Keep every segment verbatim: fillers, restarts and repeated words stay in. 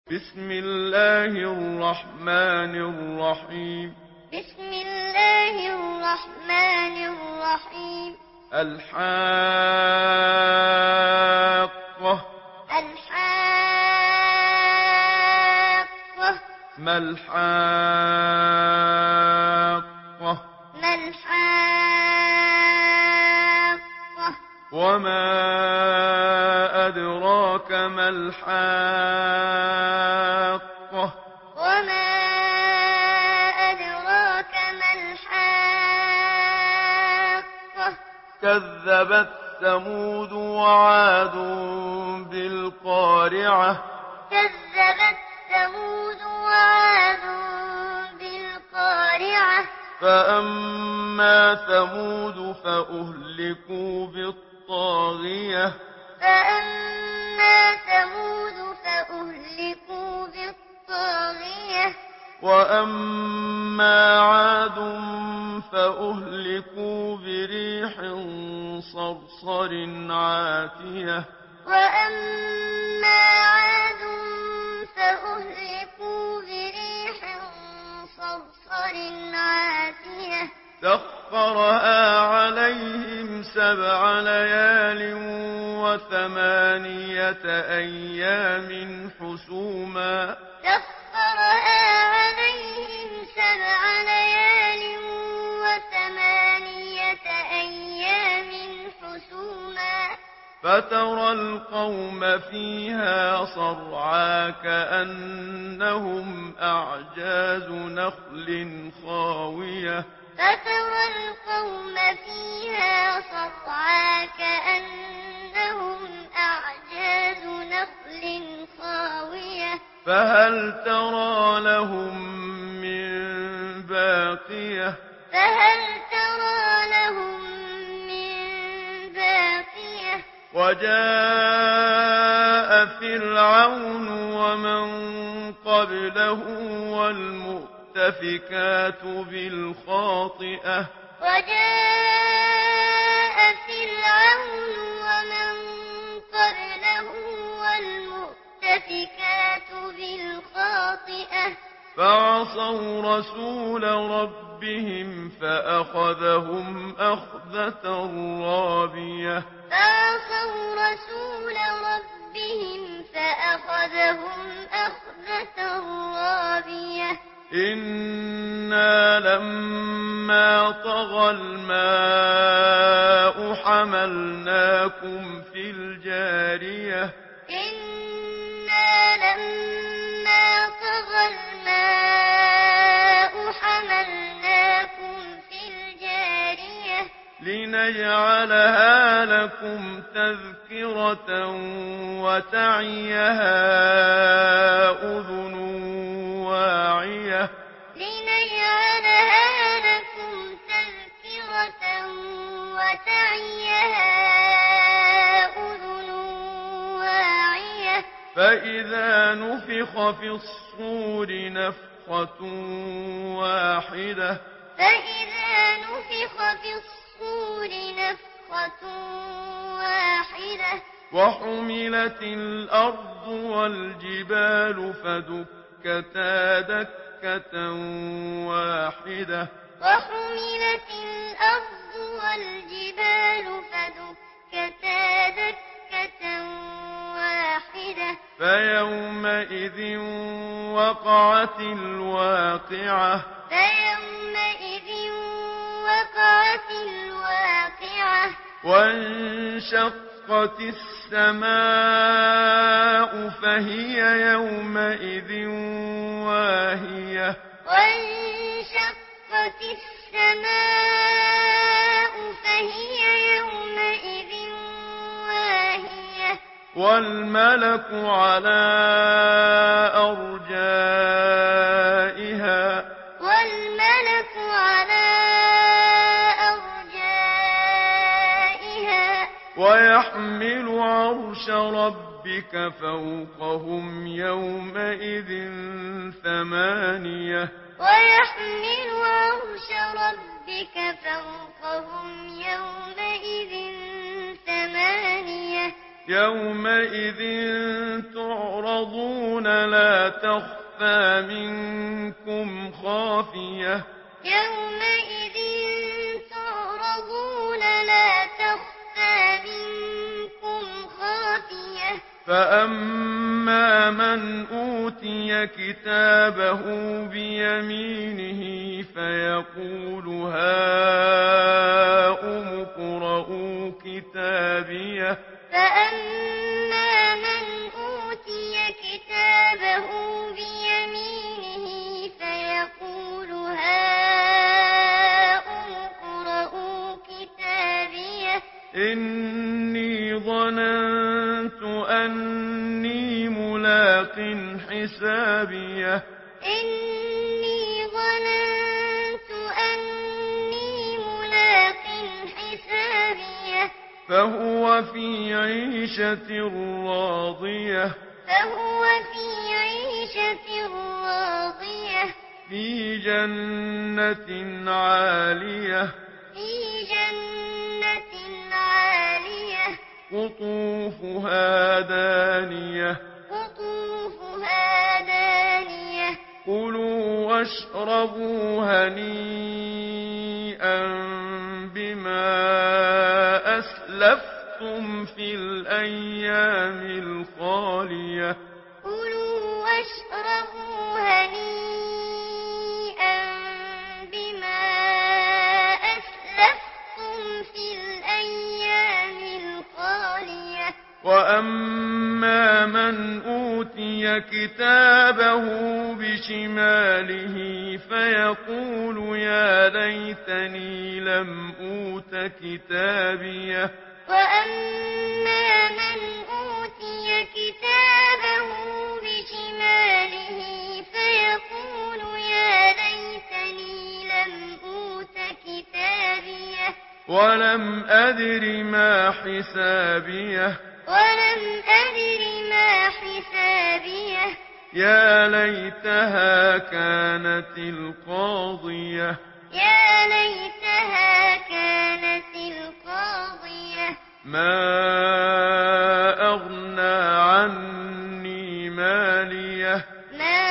بسم الله الرحمن الرحيم بسم الله الرحمن الرحيم الحاقة الحاقة ما الحاقة ما الحاقة وما أدراك ما الحاقة وما أدراك ما الحاقة كذبت ثمود وعاد بالقارعة كذبت ثمود وعاد بالقارعة فأما ثمود فأهلكوا بالطاغية فأما ثمود فأهلكوا بالطاغية وأما عاد فأهلكوا بريح صرصر عاتية وأما عاد فأهلكوا بريح صرصر عاتية سخرها عليهم سبع ليال وثمانية أيام حسوما سخرها عليهم سبع ليال وثمانية أيام حسوما فترى القوم فيها صرعى كأنهم أعجاز نخل خاوية فترى القوم فيها صرعى كأنهم أعجاز نخل خاوية فهل ترى لهم من باقية فهل ترى لهم من باقية وجاء فرعون ومن قبله والمؤتفكات بالخاطئة وجاء فرعون ومن قبله والمؤتفكات بالخاطئة فعصوا رسول ربهم فأخذهم أخذة رابية فعصوا رسول ربهم فأخذهم أخذة رابية إنا لما طغى الماء حملناكم في الجارية إنا لما طغى الماء حملناكم في الجارية لنجعلها لكم تذكرة وتعيها أذن واعية لنجعلها لكم تذكرة وتعيها أذن واعية فإذا نفخ في الصور نفخة واحدة فإذا نفخ في الصور نفخة واحدة وحملت الأرض والجبال فدكتا دكة واحدة وحملت الأرض والجبال فدكتا دكة واحدة فيومئذ وقعت الواقعة فيومئذ وقعت الواقعة وانشقت السماء فهي يومئذ واهية وانشقت السماء فهي يومئذ واهية والملك على أرجائها والملك على أرجائها ويحمل عرش ربك فوقهم يومئذ ثمانية ويحمل عرش ربك فوقهم يومئذ ثمانية يومئذ تعرضون لا تخفى منكم خافية يومئذ تعرضون لا تخفى منكم خافية فأما من أوتي كتابه بيمينه فيقول هاؤم اقرءوا كتابيه فأما من أوتي كتابه بيمينه فيقول هاؤم اقرءوا كتابيه إني ظننت أني ملاق حسابيه إني ظننت أني ملاق حسابيه فهو في عيشة راضية فهو في عيشة راضية في جنة عالية في جنة عالية قطوفها دانية قطوفها دانية كلوا واشربوا هنيئا بما أسلفتم في الأيام الخالية كلوا واشربوا هنيئا بما أسلفتم في الأيام الخالية وأما من أوتي كتابه بشماله فيقول يا ليتني لم أوت كتابيه وأما من أوتي كتابه بشماله فيقول يا ليتني لم أوت كتابيه ولم أدر ما حسابيه ولم أدر ما حسابيه يا ليتها كانت القاضية يا ليتها كانت القاضية ما أغنى عني ماليه ما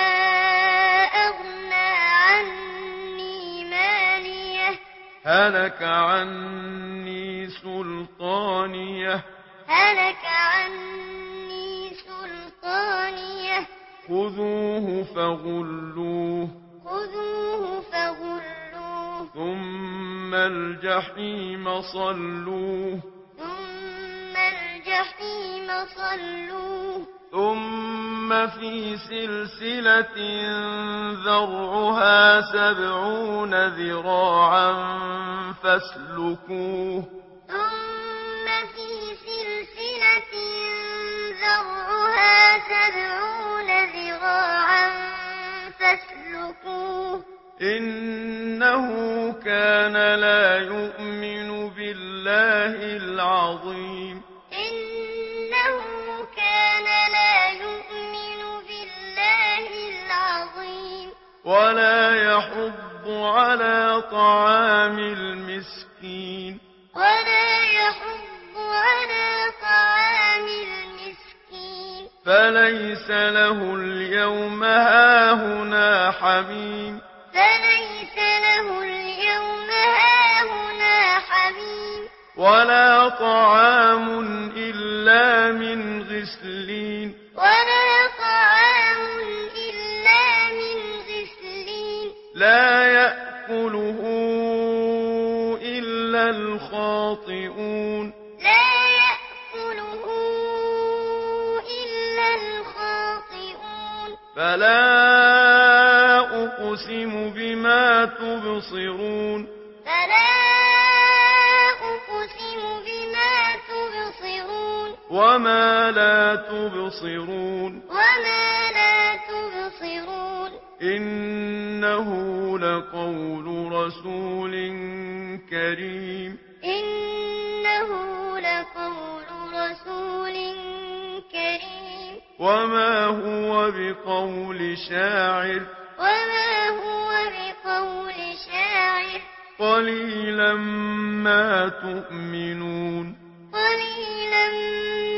أغنى عني ماليه هلك عني سلطانيه هلك عني سلطانيه خذوه فغلوه خذوه فغلوه ثم الجحيم صلوه ثم الجحيم صلوه ثم في سلسلة ذرعها سبعون ذراعا فاسلكوه ثم في سلسلة ذرعها سبعون ذراعا فاسلكوه إنه كان لا يؤمن بالله العظيم إنه كان لا يؤمن بالله العظيم ولا يحض على طعام المسكين ولا يحض على طعام المسكين فليس له اليوم هاهنا حميم فليس له اليوم هاهنا حميم ولا طعام إلا من غسلين ولا طعام إلا من غسلين لا يأكله إلا الخاطئون لا يأكله إلا الخاطئون فلا أقسم بما تبصرون فلا أقسم بما تبصرون وما لا تبصرون وما لا تبصرون إنه لقول رسول كريم إنه لقول رسول كريم وما هو بقول شاعر وما هو بقول شاعر قليلا ما تؤمنون قليلا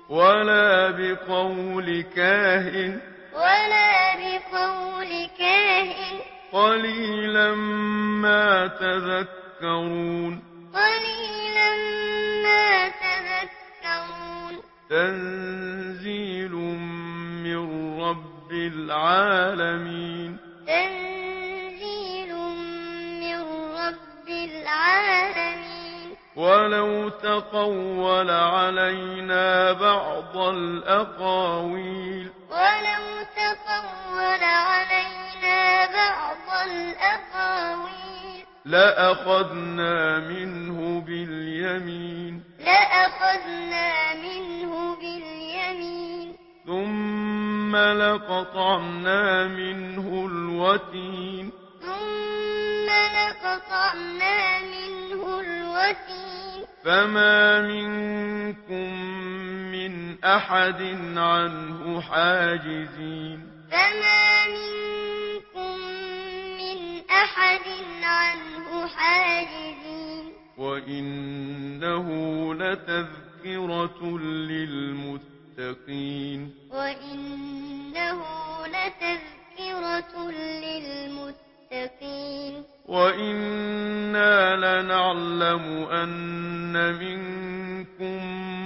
ولا بقول كاهن ولا بقول كاهن قليلا ما تذكرون قليلا ما تذكرون تنزيل من رب العالمين تنزيل من رب العالمين ولو تقول علينا بعض الأقاويل ولو تقول علينا بعض الأقاويل لأخذنا منه باليمين لأخذنا منه باليمين ثم لقطعنا منه الوتين ثم لقطعنا منه الوتين فما منكم من أحد عنه حاجزين فما منكم من أحد عنه حاجزين وإنه لتذكرة للمتقين وإنه لتذكرة للمتقين وإنا لنعلم أن منكم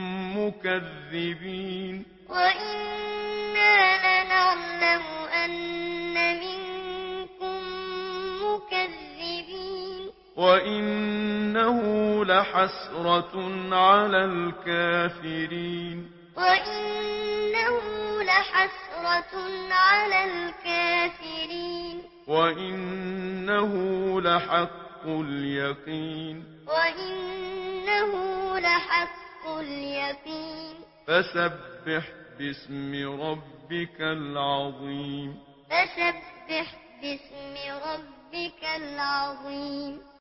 مكذبين وإنا لنعلم أن منكم مكذبين وإنه لحسرة على الكافرين وإنه لحسرة على الكافرين وإنه لحق اليقين وإنه لحق اليقين فسبح باسم ربك العظيم فسبح باسم ربك العظيم